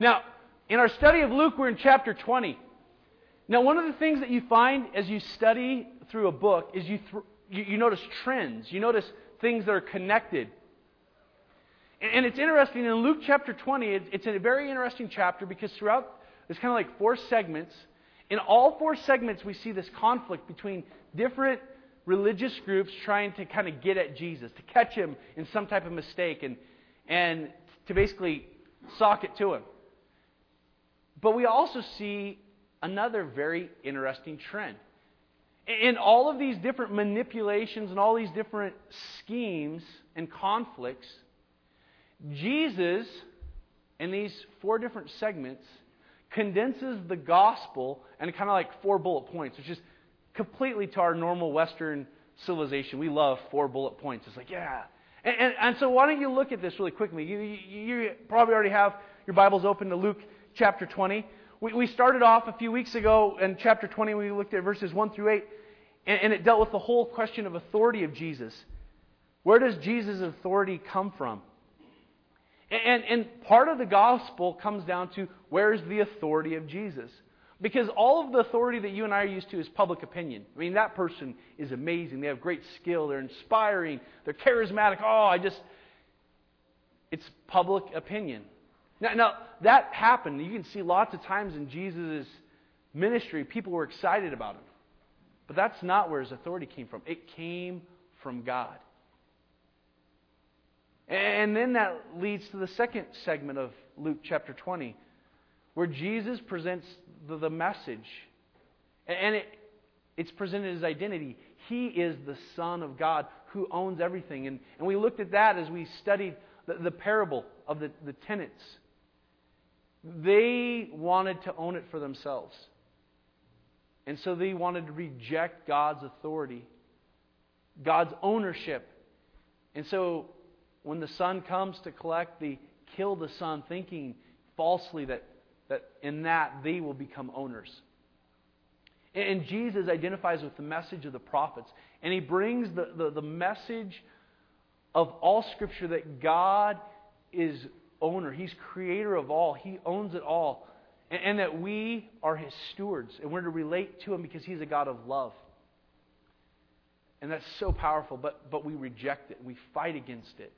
Now, in our study of Luke, we're in chapter 20. Now, one of the things that you find as you study through a book is you notice trends. You notice things that are connected. And it's interesting, in Luke chapter 20, it's a very interesting chapter because throughout, there's kind of like 4 segments. In all 4 segments, we see this conflict between different religious groups trying to kind of get at Jesus, to catch Him in some type of mistake and to basically sock it to Him. But we also see another very interesting trend. In all of these different manipulations and all these different schemes and conflicts, Jesus, in these 4 different segments, condenses the gospel into kind of like 4 bullet points, which is completely to our normal Western civilization. We love 4 bullet points. It's like, yeah. And so why don't you look at this really quickly? You probably already have your Bibles open to Luke chapter 20. We started off a few weeks ago in chapter 20. We looked at verses 1 through 8. And it dealt with the whole question of authority of Jesus. Where does Jesus' authority come from? And part of the gospel comes down to where's the authority of Jesus? Because all of the authority that you and I are used to is public opinion. I mean, that person is amazing. They have great skill. They're inspiring. They're charismatic. It's public opinion. Now, that happened. You can see lots of times in Jesus' ministry, people were excited about Him. But that's not where His authority came from. It came from God. And then that leads to the second segment of Luke chapter 20, where Jesus presents the message. And it's presented His identity. He is the Son of God who owns everything. And we looked at that as we studied the parable of the tenants. They wanted to own it for themselves. And so they wanted to reject God's authority, God's ownership. And so when the Son comes to collect, they kill the Son, thinking falsely that in that they will become owners. And Jesus identifies with the message of the prophets. And He brings the message of all Scripture that God is owner. He's creator of all. He owns it all. And that we are His stewards. And we're to relate to Him because He's a God of love. And that's so powerful. But we reject it. We fight against it.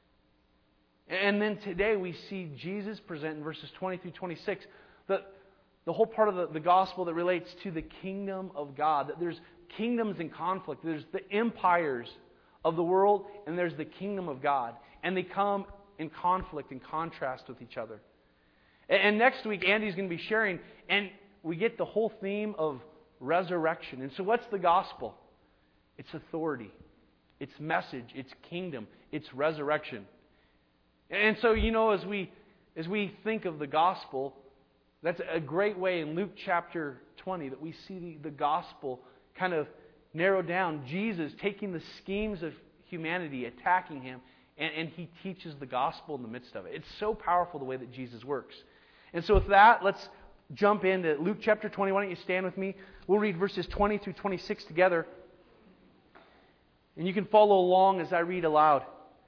And then today we see Jesus present in verses 20 through 26 the whole part of the gospel that relates to the kingdom of God. That there's kingdoms in conflict. There's the empires of the world and there's the kingdom of God. And they come in conflict and contrast with each other. And next week Andy's going to be sharing, and we get the whole theme of resurrection. And so what's the gospel? It's authority. It's message. It's kingdom. It's resurrection. And so, as we think of the gospel, that's a great way in Luke chapter 20 that we see the gospel kind of narrowed down. Jesus taking the schemes of humanity, attacking Him, and He teaches the gospel in the midst of it. It's so powerful the way that Jesus works. And so with that, let's jump into Luke chapter 20. Why don't you stand with me? We'll read verses 20 through 26 together. And you can follow along as I read aloud.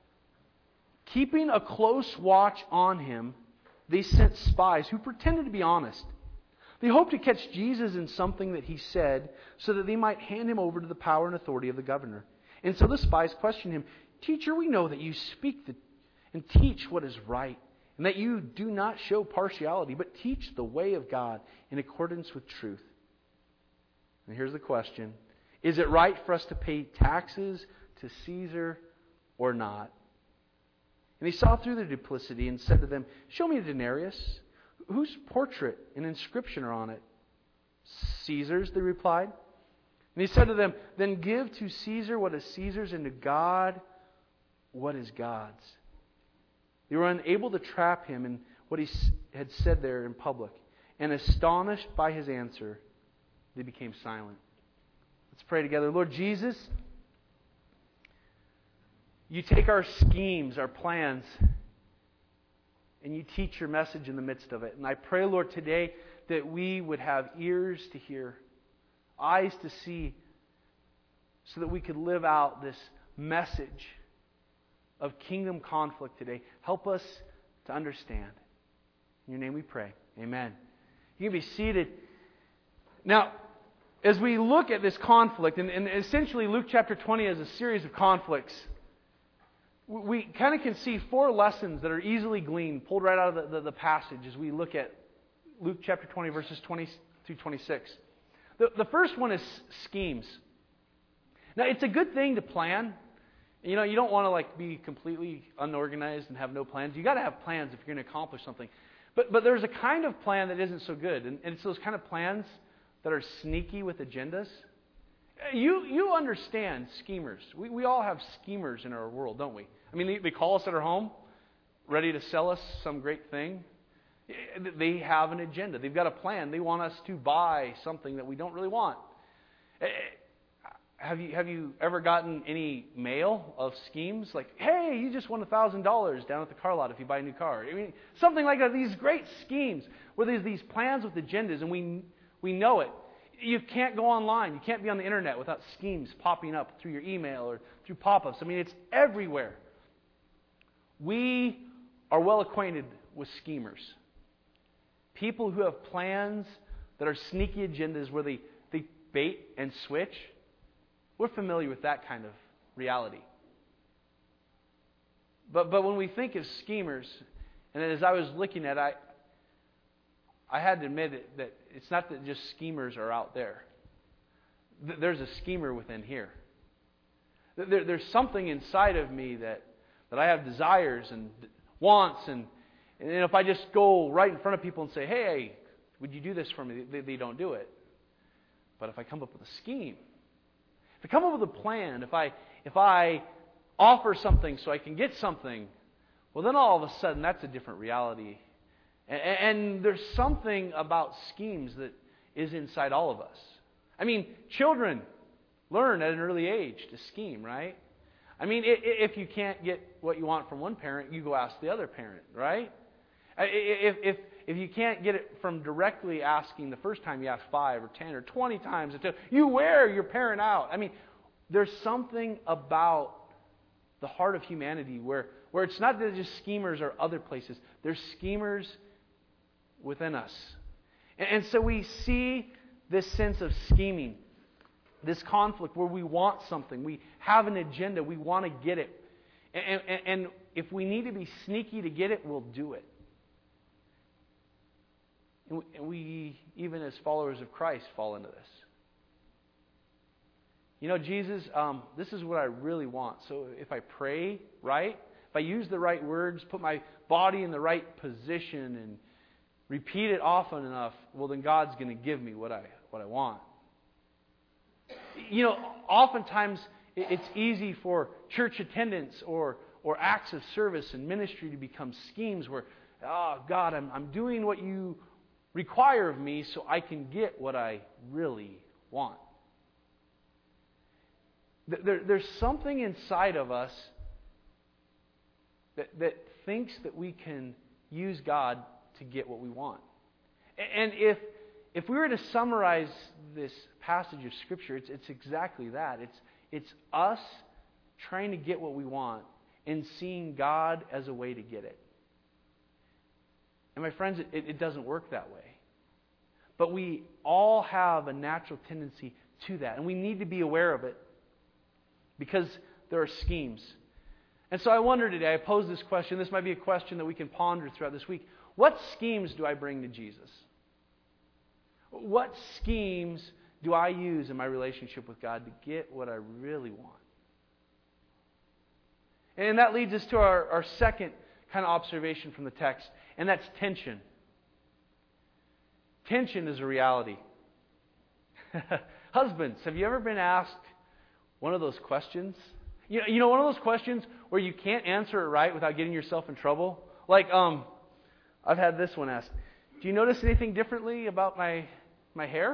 Keeping a close watch on Him, they sent spies who pretended to be honest. They hoped to catch Jesus in something that He said so that they might hand Him over to the power and authority of the governor. And so the spies questioned Him, "Teacher, we know that you speak and teach what is right, and that you do not show partiality, but teach the way of God in accordance with truth." And here's the question. Is it right for us to pay taxes to Caesar or not? And He saw through their duplicity and said to them, "Show me a denarius. Whose portrait and inscription are on it?" "Caesar's," they replied. And He said to them, "Then give to Caesar what is Caesar's, and to God what is God's." They were unable to trap Him in what He had said there in public. And astonished by His answer, they became silent. Let's pray together. Lord Jesus, You take our schemes, our plans, and You teach Your message in the midst of it. And I pray, Lord, today that we would have ears to hear, eyes to see, so that we could live out this message of kingdom conflict today. Help us to understand. In your name we pray. Amen. You can be seated. Now, as we look at this conflict, and essentially Luke chapter 20 is a series of conflicts, we kind of can see 4 lessons that are easily gleaned, pulled right out of the passage as we look at Luke chapter 20, verses 20 through 26. The first one is schemes. Now, it's a good thing to plan. You know, you don't want to be completely unorganized and have no plans. You got to have plans if you're going to accomplish something. But there's a kind of plan that isn't so good, and it's those kind of plans that are sneaky with agendas. You understand schemers. We all have schemers in our world, don't we? I mean, they call us at our home, ready to sell us some great thing. They have an agenda. They've got a plan. They want us to buy something that we don't really want. Have you ever gotten any mail of schemes like, hey, you just won $1,000 down at the car lot if you buy a new car? I mean, something like that. These great schemes where there's these plans with agendas, and we know it. You can't go online. You can't be on the internet without schemes popping up through your email or through pop-ups. I mean, it's everywhere. We are well acquainted with schemers. People who have plans that are sneaky agendas where they bait and switch. We're familiar with that kind of reality. But when we think of schemers, and as I was looking at it, I had to admit that it's not that just schemers are out there. There's a schemer within here. There's something inside of me that I have desires and wants, and if I just go right in front of people and say, hey, would you do this for me? They don't do it. But if I come up with a scheme, if I come up with a plan, if I offer something so I can get something, well, then all of a sudden that's a different reality. And there's something about schemes that is inside all of us. I mean, children learn at an early age to scheme, right? I mean, if you can't get what you want from one parent, you go ask the other parent, right? If you can't get it from directly asking the first time, you ask 5 or 10 or 20 times until you wear your parent out. I mean, there's something about the heart of humanity where it's not that just schemers or other places. There's schemers within us. And so we see this sense of scheming, this conflict where we want something. We have an agenda. We want to get it. And if we need to be sneaky to get it, we'll do it. And we, even as followers of Christ, fall into this. You know, Jesus, this is what I really want. So if I pray right, if I use the right words, put my body in the right position, and repeat it often enough, well, then God's going to give me what I want. You know, oftentimes it's easy for church attendance or acts of service and ministry to become schemes where, oh, God, I'm doing what you require of me so I can get what I really want. There's something inside of us that thinks that we can use God to get what we want. And if we were to summarize this passage of Scripture, it's exactly that. It's us trying to get what we want and seeing God as a way to get it. And my friends, it doesn't work that way. But we all have a natural tendency to that. And we need to be aware of it because there are schemes. And so I wonder today, I pose this question. This might be a question that we can ponder throughout this week. What schemes do I bring to Jesus? What schemes do I use in my relationship with God to get what I really want? And that leads us to our second kind of observation from the text, and that's tension. Tension is a reality. Husbands, have you ever been asked one of those questions? You know, one of those questions where you can't answer it right without getting yourself in trouble? Like, I've had this one asked. Do you notice anything differently about my hair?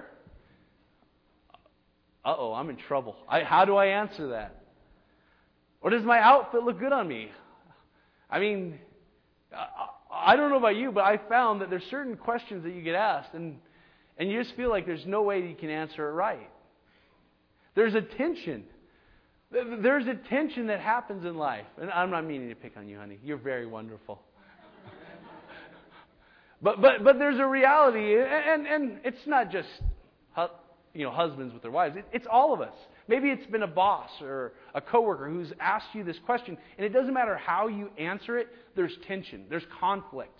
Uh-oh, I'm in trouble. How do I answer that? Or does my outfit look good on me? I mean, I don't know about you, but I found that there's certain questions that you get asked, and you just feel like there's no way you can answer it right. There's a tension. There's a tension that happens in life. And I'm not meaning to pick on you, honey. You're very wonderful. But there's a reality, and it's not just husbands with their wives. It's all of us. Maybe it's been a boss or a coworker who's asked you this question, and it doesn't matter how you answer it. There's tension. There's conflict,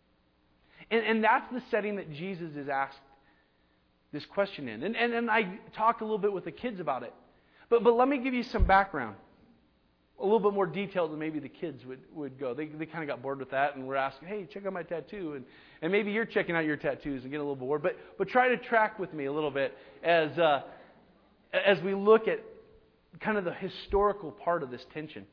and that's the setting that Jesus is asked this question in. And I talked a little bit with the kids about it, but let me give you some background. A little bit more detailed than maybe the kids would go. They kind of got bored with that and were asking, hey, check out my tattoo. And maybe you're checking out your tattoos and getting a little bored. But try to track with me a little bit as we look at kind of the historical part of this tension.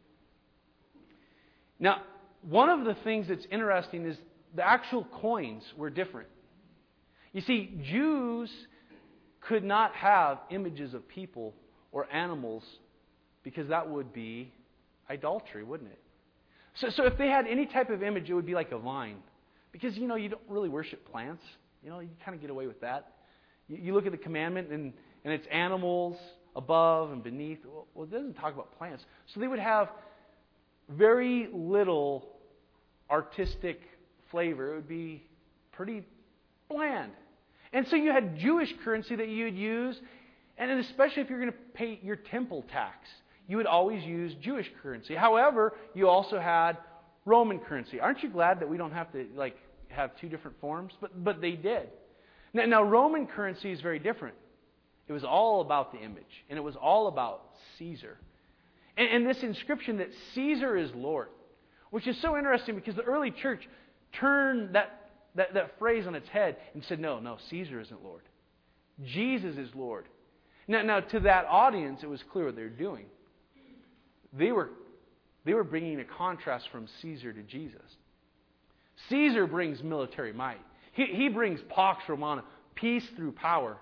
Now, one of the things that's interesting is the actual coins were different. You see, Jews could not have images of people or animals because that would be idolatry, wouldn't it? So if they had any type of image, it would be like a vine. Because, you don't really worship plants. You kind of get away with that. You look at the commandment, and it's animals above and beneath. Well, it doesn't talk about plants. So they would have very little artistic flavor. It would be pretty bland. And so you had Jewish currency that you would use, and especially if you're going to pay your temple tax, you would always use Jewish currency. However, you also had Roman currency. Aren't you glad that we don't have to have two different forms? But they did. Now Roman currency is very different. It was all about the image, and it was all about Caesar. And this inscription that Caesar is Lord, which is so interesting because the early church turned that phrase on its head and said, no, Caesar isn't Lord. Jesus is Lord. Now to that audience, it was clear what they were doing. They were bringing a contrast from Caesar to Jesus. Caesar brings military might. He brings Pax Romana, peace through power.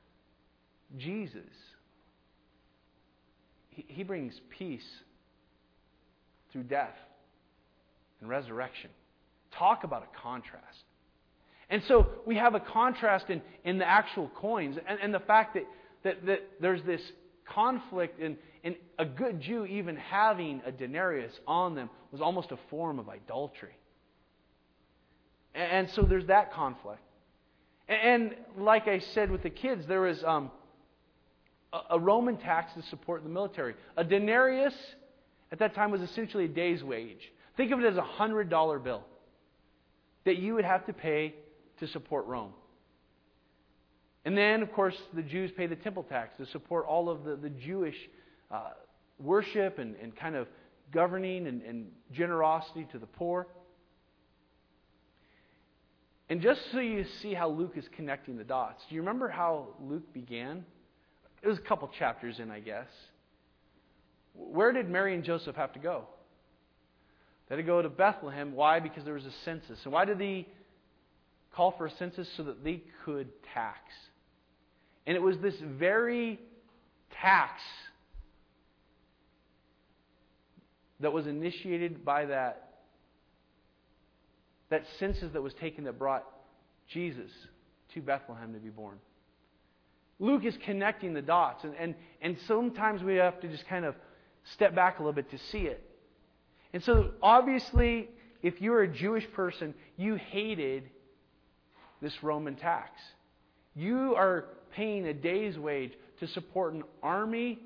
Jesus, he brings peace through death and resurrection. Talk about a contrast. And so we have a contrast in the actual coins and the fact that there's this conflict in a good Jew even having a denarius on them was almost a form of idolatry. And so there's that conflict. And like I said with the kids, there was a Roman tax to support the military. A denarius at that time was essentially a day's wage. Think of it as a $100 bill that you would have to pay to support Rome. And then, of course, the Jews pay the temple tax to support all of the Jewish worship and kind of governing and generosity to the poor. And just so you see how Luke is connecting the dots, do you remember how Luke began? It was a couple chapters in, I guess. Where did Mary and Joseph have to go? They had to go to Bethlehem. Why? Because there was a census. And why did they call for a census? So that they could tax. And it was this very tax that was initiated by that census that was taken that brought Jesus to Bethlehem to be born. Luke is connecting the dots, and sometimes we have to just kind of step back a little bit to see it. And so, obviously, if you're a Jewish person, you hated this Roman tax. You are paying a day's wage to support an army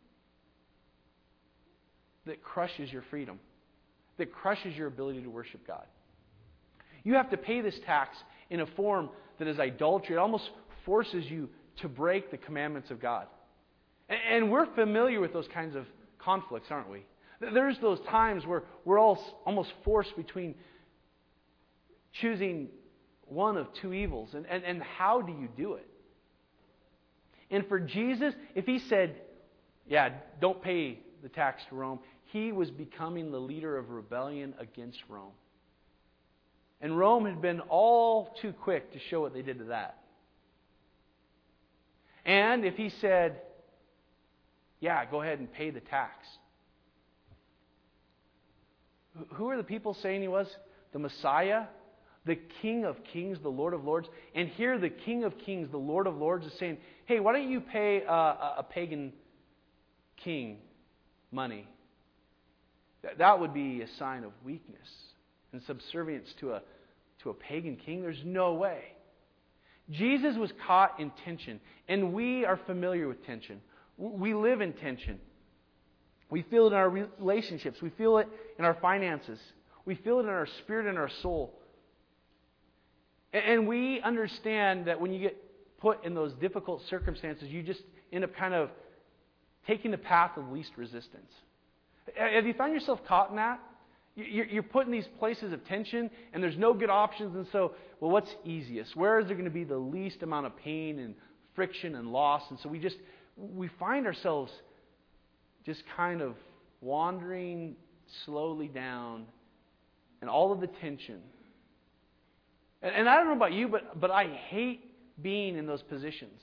that crushes your freedom, that crushes your ability to worship God. You have to pay this tax in a form that is idolatry. It almost forces you to break the commandments of God. And we're familiar with those kinds of conflicts, aren't we? There's those times where we're all almost forced between choosing one of two evils. And how do you do it? And for Jesus, if he said, don't pay the tax to Rome, he was becoming the leader of rebellion against Rome. And Rome had been all too quick to show what they did to that. And if he said, go ahead and pay the tax. Who are the people saying he was? The Messiah, the King of Kings, the Lord of Lords. And here the King of Kings, the Lord of Lords is saying, hey, why don't you pay a pagan king money? That would be a sign of weakness and subservience to to a pagan king? There's no way. Jesus was caught in tension, and we are familiar with tension. We live in tension. We feel it in our relationships. We feel it in our finances. We feel it in our spirit and our soul. And we understand that when you get put in those difficult circumstances, you just end up kind of taking the path of least resistance. Have you found yourself caught in that? You're put in these places of tension, and there's no good options, and so, well, what's easiest? Where is there going to be the least amount of pain and friction and loss? And so we find ourselves just kind of wandering slowly down and all of the tension. And I don't know about you, but I hate being in those positions.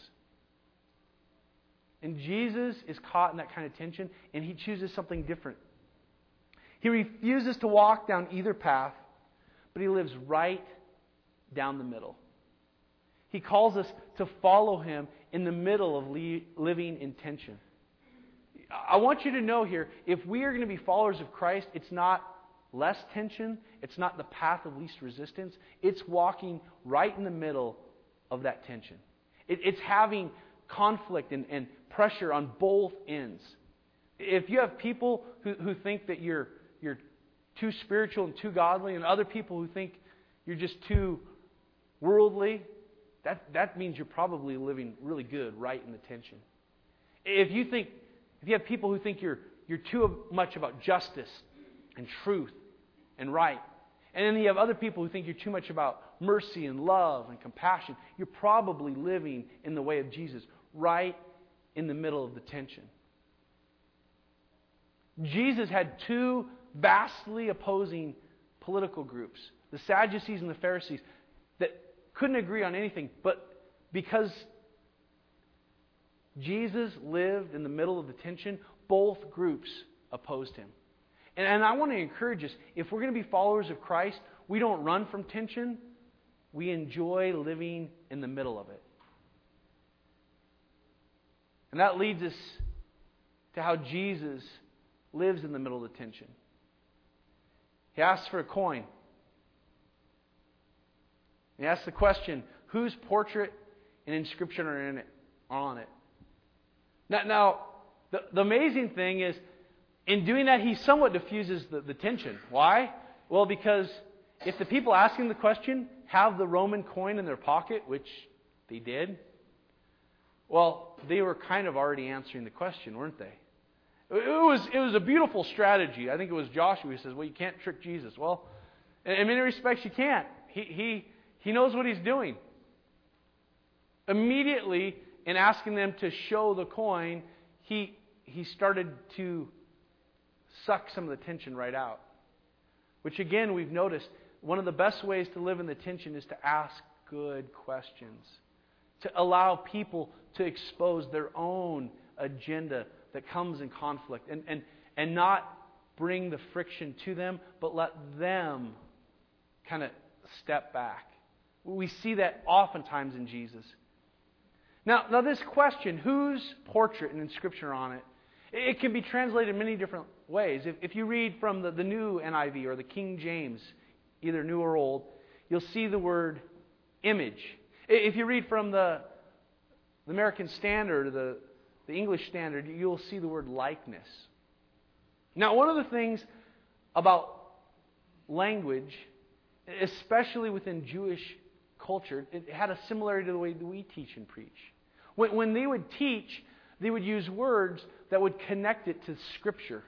And Jesus is caught in that kind of tension, and He chooses something different. He refuses to walk down either path, but He lives right down the middle. He calls us to follow Him in the middle of living in tension. I want you to know here, if we are going to be followers of Christ, it's not less tension, it's not the path of least resistance, it's walking right in the middle of that tension. It's having conflict and pressure on both ends. If you have people who think that you're too spiritual and too godly, and other people who think you're just too worldly, that means you're probably living really good right in the tension. If you have people who think you're too much about justice and truth and right, and then you have other people who think you're too much about mercy and love and compassion, you're probably living in the way of Jesus, right in the middle of the tension. Jesus had two vastly opposing political groups, the Sadducees and the Pharisees, that couldn't agree on anything, but because Jesus lived in the middle of the tension, both groups opposed Him. And I want to encourage us, if we're going to be followers of Christ, we don't run from tension, we enjoy living in the middle of it. And that leads us to how Jesus lives in the middle of the tension. He asks for a coin. He asks the question, whose portrait and inscription are on it? Now, the amazing thing is, in doing that, he somewhat diffuses the tension. Why? Well, because if the people asking the question have the Roman coin in their pocket, which they did, well, they were kind of already answering the question, weren't they? It was a beautiful strategy. I think it was Joshua who says, well, you can't trick Jesus. Well, in many respects, you can't. He knows what He's doing. Immediately, in asking them to show the coin, he started to suck some of the tension right out. Which again, we've noticed, one of the best ways to live in the tension is to ask good questions. To allow people to expose their own agenda that comes in conflict. And not bring the friction to them, but let them kind of step back. We see that oftentimes in Jesus. Now this question, whose portrait and inscription are on it, it can be translated many different ways. If you read from the new NIV or the King James, either new or old, you'll see the word image. If you read from the American Standard or the English Standard, you'll see the word likeness. Now, one of the things about language, especially within Jewish culture, it had a similarity to the way that we teach and preach. When they would teach, they would use words that would connect it to Scripture.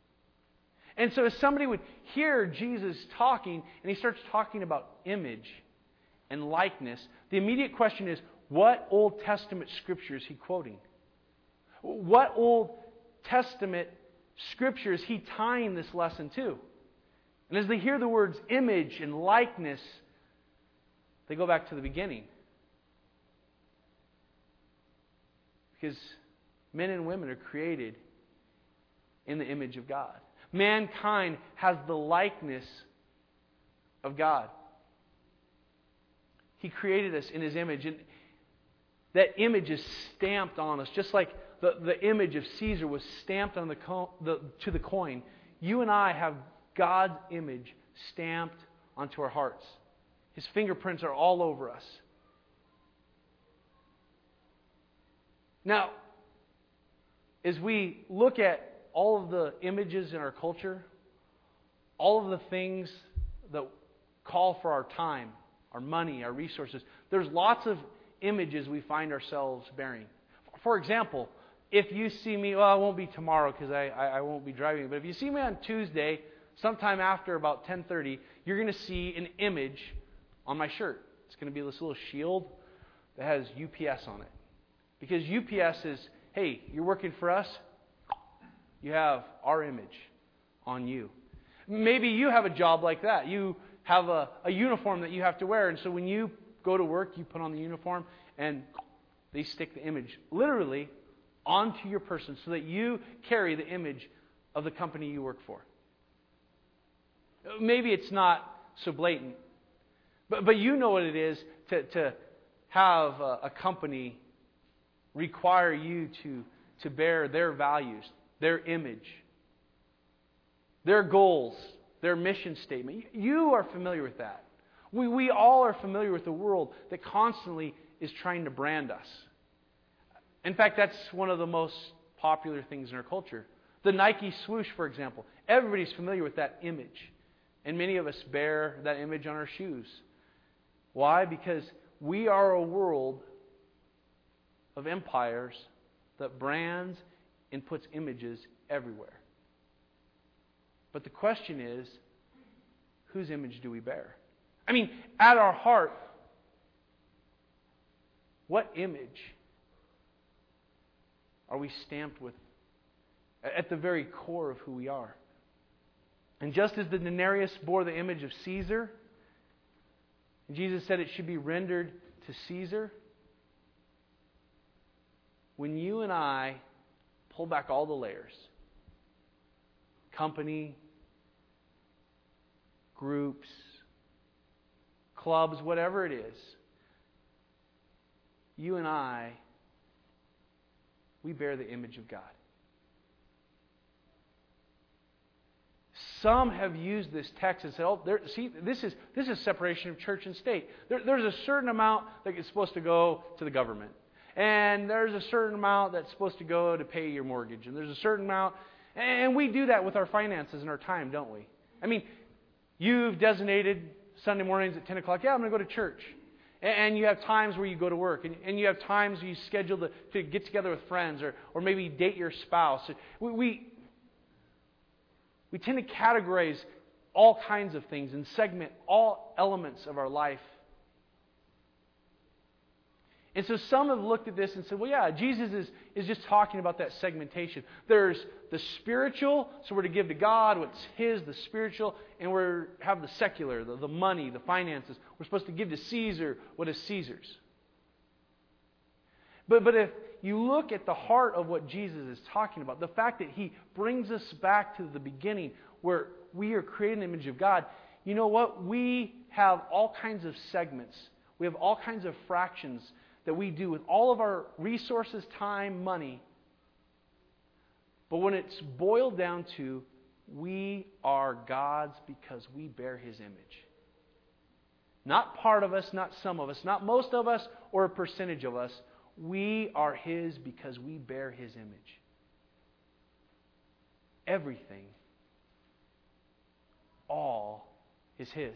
And so if somebody would hear Jesus talking, and He starts talking about image and likeness, the immediate question is, what Old Testament Scripture is he quoting? What Old Testament Scripture is he tying this lesson to? And as they hear the words image and likeness, they go back to the beginning. Because men and women are created in the image of God. Mankind has the likeness of God. He created us in His image. And that image is stamped on us. Just like the image of Caesar was stamped on to the coin. You and I have God's image stamped onto our hearts. His fingerprints are all over us. Now, as we look at all of the images in our culture, all of the things that call for our time, our money, our resources, there's lots of images we find ourselves bearing. For example, if you see me, well, it won't be tomorrow because I won't be driving, but if you see me on Tuesday, sometime after about 10:30, you're going to see an image on my shirt. It's going to be this little shield that has UPS on it. Because UPS is, hey, you're working for us, you have our image on you. Maybe you have a job like that. You have a uniform that you have to wear, and so when you go to work, you put on the uniform, and they stick the image literally onto your person so that you carry the image of the company you work for. Maybe it's not so blatant, but you know what it is to have a company require you to bear their values, their image, their goals, their mission statement. You are familiar with that. We all are familiar with the world that constantly is trying to brand us. In fact, that's one of the most popular things in our culture. The Nike swoosh, for example. Everybody's familiar with that image. And many of us bear that image on our shoes. Why? Because we are a world of empires that brands and puts images everywhere. But the question is, whose image do we bear? I mean, at our heart, what image are we stamped with at the very core of who we are? And just as the denarius bore the image of Caesar, Jesus said it should be rendered to Caesar, when you and I pull back all the layers, company, groups, clubs, whatever it is, you and I, we bear the image of God. Some have used this text and said, "Oh, this is separation of church and state. There's a certain amount that is supposed to go to the government, and there's a certain amount that's supposed to go to pay your mortgage, and there's a certain amount." And we do that with our finances and our time, don't we? I mean, you've designated Sunday mornings at 10 o'clock. Yeah, I'm going to go to church. And you have times where you go to work. And you have times you schedule to get together with friends or maybe date your spouse. We tend to categorize all kinds of things and segment all elements of our life. And so some have looked at this and said, well, yeah, Jesus is just talking about that segmentation. There's the spiritual, so we're to give to God what's His, the spiritual, and we have the secular, the money, the finances. We're supposed to give to Caesar what is Caesar's. But if you look at the heart of what Jesus is talking about, the fact that He brings us back to the beginning where we are created in the image of God, you know what? We have all kinds of segments. We have all kinds of fractions that we do with all of our resources, time, money. But when it's boiled down to, we are God's because we bear His image. Not part of us, not some of us, not most of us, or a percentage of us. We are His because we bear His image. Everything, all is His.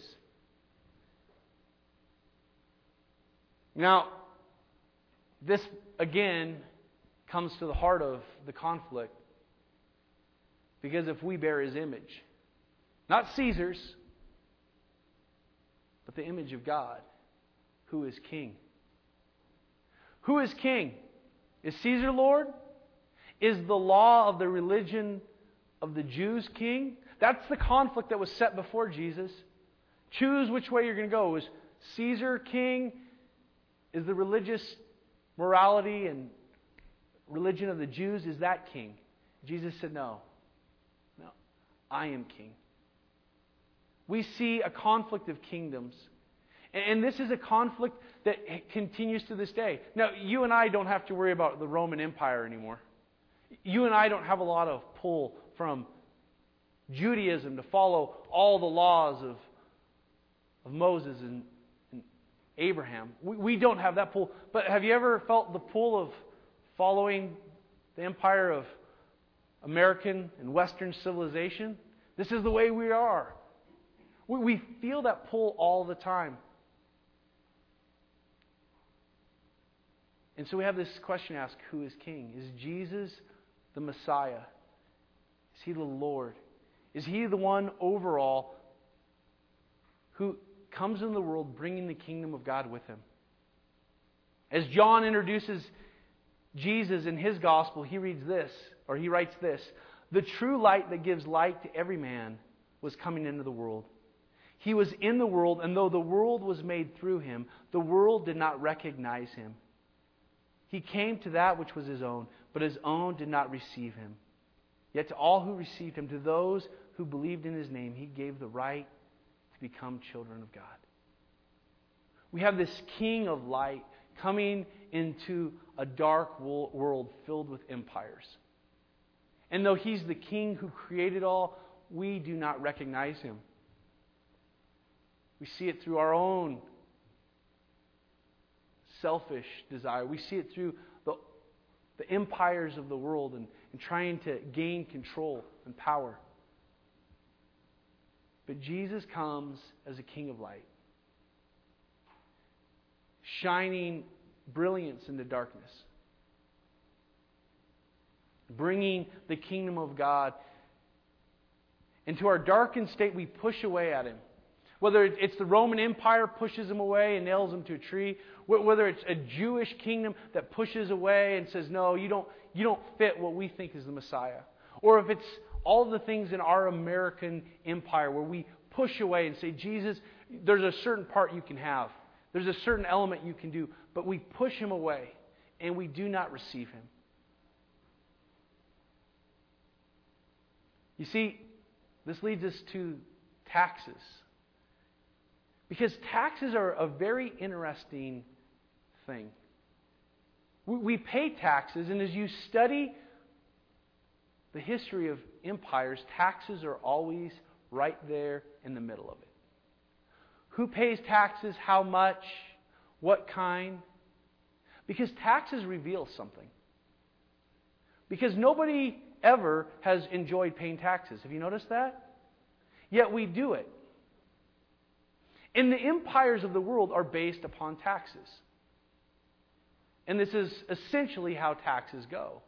Now, this, again, comes to the heart of the conflict. Because if we bear His image, not Caesar's, but the image of God, who is King. Who is King? Is Caesar Lord? Is the law of the religion of the Jews King? That's the conflict that was set before Jesus. Choose which way you're going to go. Is Caesar King? Is the religious morality and religion of the Jews, is that King? Jesus said, no, I am King. We see a conflict of kingdoms. And this is a conflict that continues to this day. Now, you and I don't have to worry about the Roman Empire anymore. You and I don't have a lot of pull from Judaism to follow all the laws of Moses Abraham. We don't have that pull. But have you ever felt the pull of following the empire of American and Western civilization? This is the way we are. We feel that pull all the time. And so we have this question asked, who is king? Is Jesus the Messiah? Is He the Lord? Is He the one overall who comes in the world bringing the kingdom of God with Him? As John introduces Jesus in his gospel, he reads this, or he writes this: "The true light that gives light to every man was coming into the world. He was in the world, and though the world was made through Him, the world did not recognize Him. He came to that which was His own, but His own did not receive Him. Yet to all who received Him, to those who believed in His name, He gave the right to become children of God." We have this King of light coming into a dark world filled with empires. And though He's the King who created all, we do not recognize Him. We see it through our own selfish desire. We see it through the empires of the world and trying to gain control and power. But Jesus comes as a King of light, shining brilliance into darkness, bringing the kingdom of God. Into our darkened state, we push away at Him. Whether it's the Roman Empire pushes Him away and nails Him to a tree, whether it's a Jewish kingdom that pushes away and says, no, you don't fit what we think is the Messiah. Or if it's all the things in our American empire where we push away and say, Jesus, there's a certain part you can have. There's a certain element you can do. But we push Him away and we do not receive Him. You see, this leads us to taxes. Because taxes are a very interesting thing. We pay taxes, and as you study the history of empires, taxes are always right there in the middle of it. Who pays taxes, how much, what kind? Because taxes reveal something. Because nobody ever has enjoyed paying taxes. Have you noticed that? Yet we do it. And the empires of the world are based upon taxes. And this is essentially how taxes go.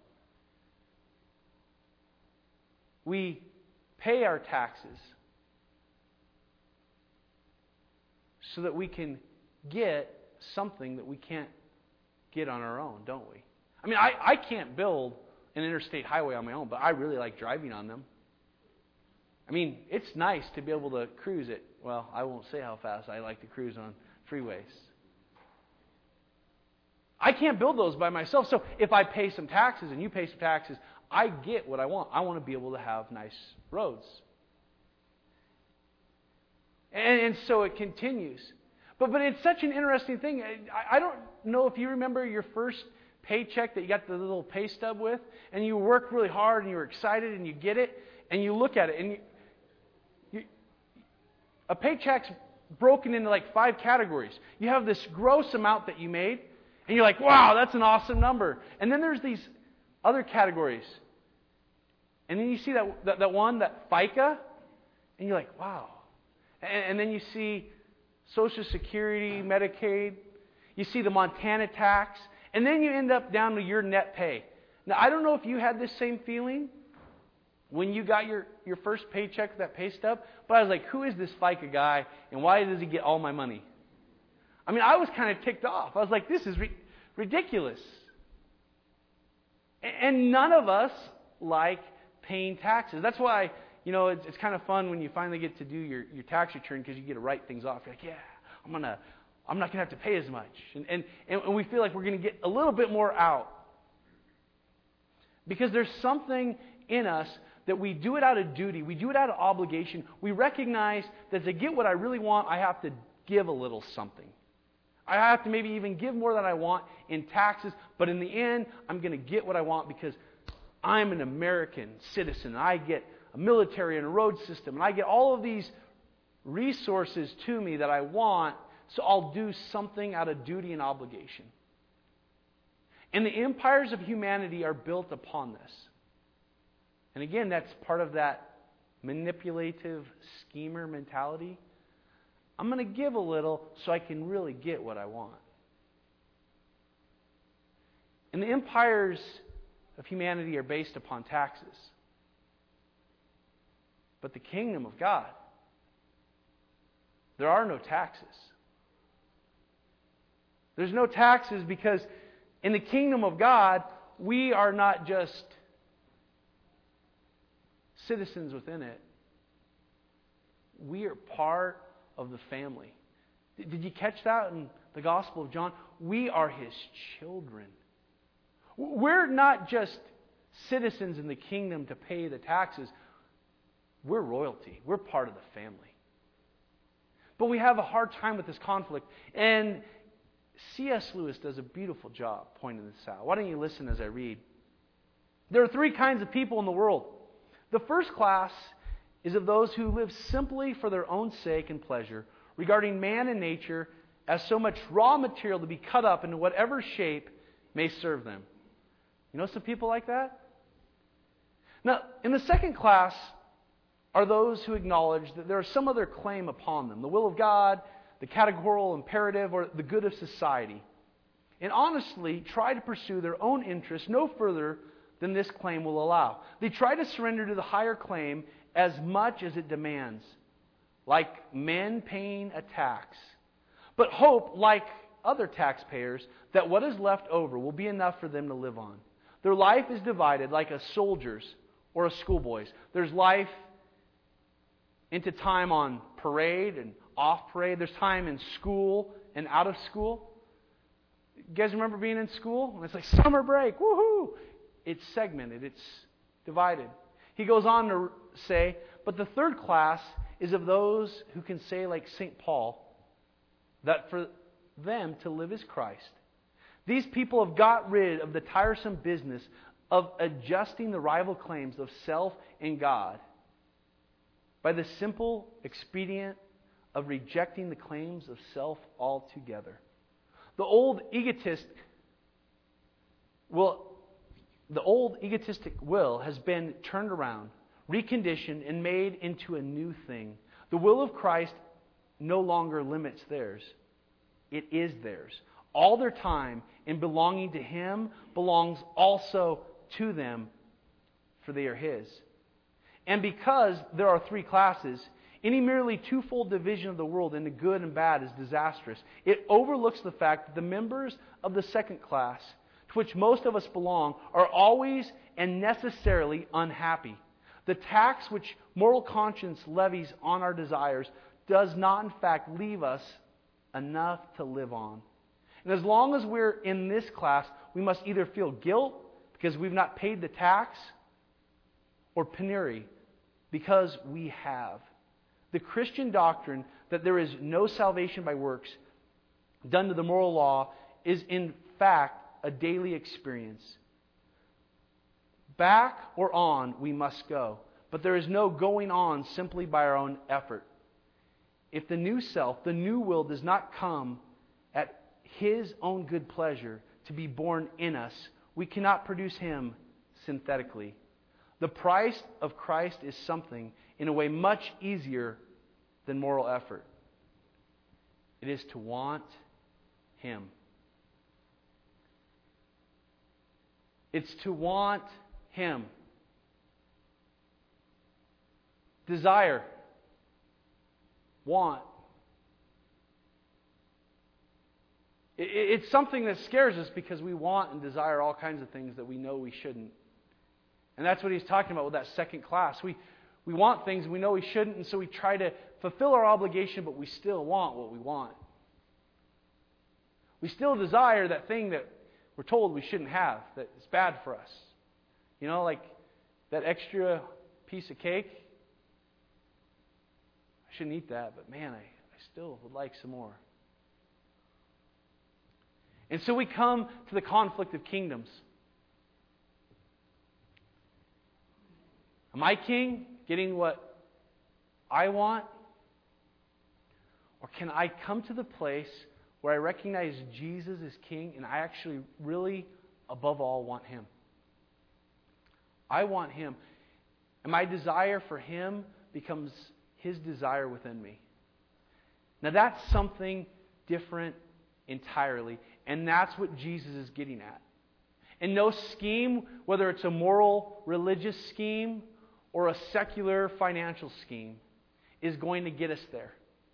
We pay our taxes so that we can get something that we can't get on our own, don't we? I mean, I can't build an interstate highway on my own, but I really like driving on them. I mean, it's nice to be able to cruise it. Well, I won't say how fast I like to cruise on freeways. I can't build those by myself. So if I pay some taxes and you pay some taxes, I get what I want. I want to be able to have nice roads. And so it continues. But it's such an interesting thing. I don't know if you remember your first paycheck that you got the little pay stub with, and you worked really hard and you were excited and you get it, and you look at it, and a paycheck's broken into like 5 categories. You have this gross amount that you made, and you're like, wow, that's an awesome number. And then there's these other categories. And then you see that one, that FICA, and you're like, wow. And then you see Social Security, Medicaid. You see the Montana tax. And then you end up down to your net pay. Now, I don't know if you had this same feeling when you got your first paycheck with that pay stub, but I was like, who is this FICA guy, and why does he get all my money? I mean, I was kind of ticked off. I was like, this is ridiculous. And none of us like paying taxes. That's why, it's kind of fun when you finally get to do your tax return, because you get to write things off. You're like, yeah, I'm not going to have to pay as much. And we feel like we're going to get a little bit more out. Because there's something in us that we do it out of duty. We do it out of obligation. We recognize that to get what I really want, I have to give a little something. I have to maybe even give more than I want in taxes. But in the end, I'm going to get what I want because I'm an American citizen. I get a military and a road system. And I get all of these resources to me that I want so I'll do something out of duty and obligation. And the empires of humanity are built upon this. And again, that's part of that manipulative schemer mentality. I'm going to give a little so I can really get what I want. And the empires of humanity are based upon taxes. But the kingdom of God, there are no taxes. There's no taxes because in the kingdom of God, we are not just citizens within it. We are part of the family. Did you catch that in the Gospel of John? We are His children. We're not just citizens in the kingdom to pay the taxes. We're royalty. We're part of the family. But we have a hard time with this conflict. And C.S. Lewis does a beautiful job pointing this out. Why don't you listen as I read? There are three kinds of people in the world. The first class is of those who live simply for their own sake and pleasure, regarding man and nature as so much raw material to be cut up into whatever shape may serve them. You know some people like that? Now, in the second class are those who acknowledge that there is some other claim upon them, the will of God, the categorical imperative, or the good of society, and honestly try to pursue their own interests no further than this claim will allow. They try to surrender to the higher claim as much as it demands, like men paying a tax, but hope, like other taxpayers, that what is left over will be enough for them to live on. Their life is divided like a soldier's or a schoolboy's. There's life into time on parade and off parade. There's time in school and out of school. You guys remember being in school? And it's like summer break. Woohoo! It's segmented. It's divided. He goes on to say, but the third class is of those who can say, like St. Paul, that for them to live is Christ. These people have got rid of the tiresome business of adjusting the rival claims of self and God by the simple expedient of rejecting the claims of self altogether. The old egotistic will has been turned around, reconditioned, and made into a new thing. The will of Christ no longer limits theirs. It is theirs. All their time in belonging to Him belongs also to them, for they are His. And because there are three classes, any merely twofold division of the world into good and bad is disastrous. It overlooks the fact that the members of the second class, to which most of us belong, are always and necessarily unhappy. The tax which moral conscience levies on our desires does not in fact leave us enough to live on. And as long as we're in this class, we must either feel guilt because we've not paid the tax, or penury because we have. The Christian doctrine that there is no salvation by works done to the moral law is in fact a daily experience. Back or on we must go, but there is no going on simply by our own effort. If the new self, the new will, does not come at His own good pleasure to be born in us, we cannot produce Him synthetically. The price of Christ is something, in a way, much easier than moral effort. It is to want Him. It's to want Him. Desire. Want. It's something that scares us because we want and desire all kinds of things that we know we shouldn't. And that's what he's talking about with that second class. We want things we know we shouldn't, and so we try to fulfill our obligation, but we still want what we want. We still desire that thing that we're told we shouldn't have, that is bad for us. You know, like that extra piece of cake. I shouldn't eat that, but man, I still would like some more. And so we come to the conflict of kingdoms. Am I king, getting what I want? Or can I come to the place where I recognize Jesus as King and I actually really, above all, want Him? I want Him. And my desire for Him becomes His desire within me. Now that's something different entirely. And that's what Jesus is getting at. And no scheme, whether it's a moral, religious scheme or a secular financial scheme, is going to get us there.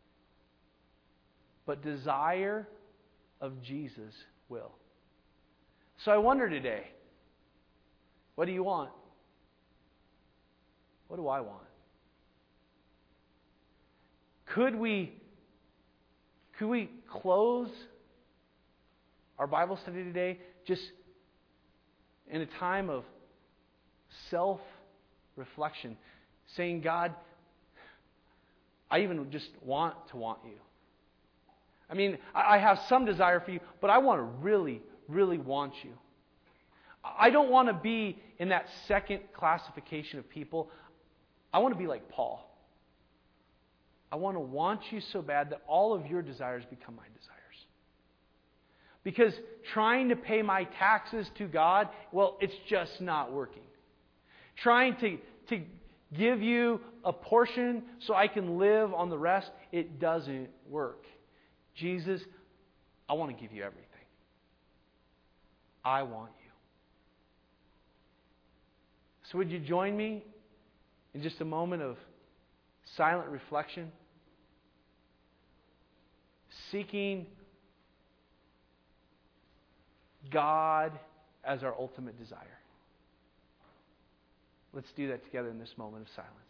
But desire of Jesus will. So I wonder today, what do you want? What do I want? Could we close our Bible study today just in a time of self-reflection, saying, God, I even just want to want you. I mean, I have some desire for you, but I want to really, really want you. I don't want to be in that second classification of people. I want to be like Paul. I want to want you so bad that all of your desires become my desires. Because trying to pay my taxes to God, well, it's just not working. Trying to give you a portion so I can live on the rest, it doesn't work. Jesus, I want to give you everything. I want you. So would you join me in just a moment of silent reflection? Seeking God as our ultimate desire. Let's do that together in this moment of silence.